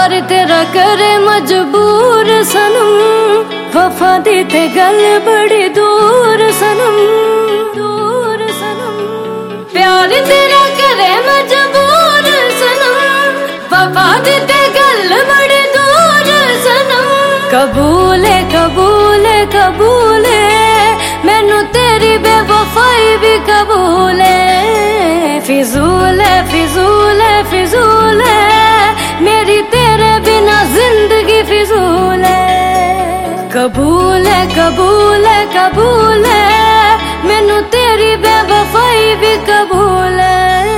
प्यार तेरा करे मजबूर सनम, वफा दी ते गल बड़ी दूर सनम, दूर सनम। प्यार तेरा करे मजबूर सनम, वफा दी ते गल बड़ी दूर सनम। कबूल है कबूल है कबूल है, मैनू तेरी बेवफाई भी कबूल है। फिजूल है फिजूल है फिजूल है, मेरी तेरे बिना जिंदगी फिजूल है। कबूल है कबूल है कबूल है, मैनू तेरी बेवफाई भी कबूल है।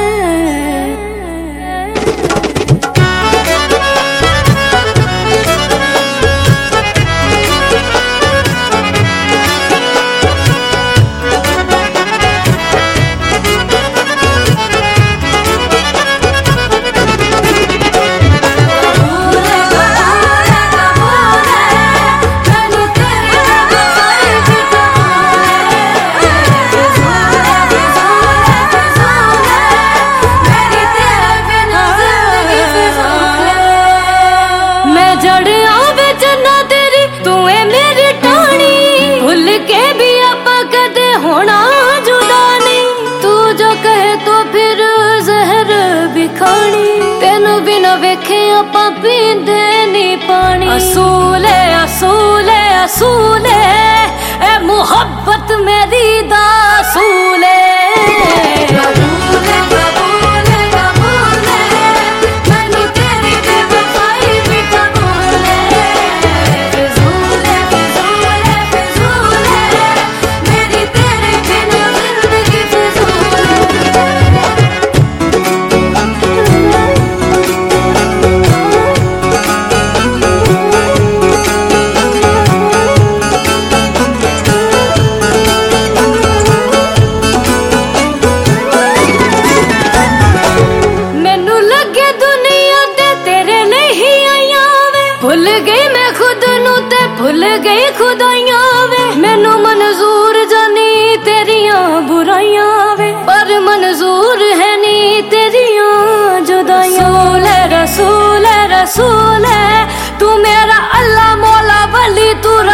वेखे आपां पींदे नी पानी। असूल है असूल है असूल है, ए मुहब्बत मेरी दा असूल है। भुल गई मैं खुद नू ते भुल गई खुदाइयां वे, मैनू मंजूर जानी तेरियां बुराइयां वे, पर मंजूर है नी तेरियां जुदाइयां। रसूल है रसूल है रसूल है, तू मेरा अल्लाह मौला वली तू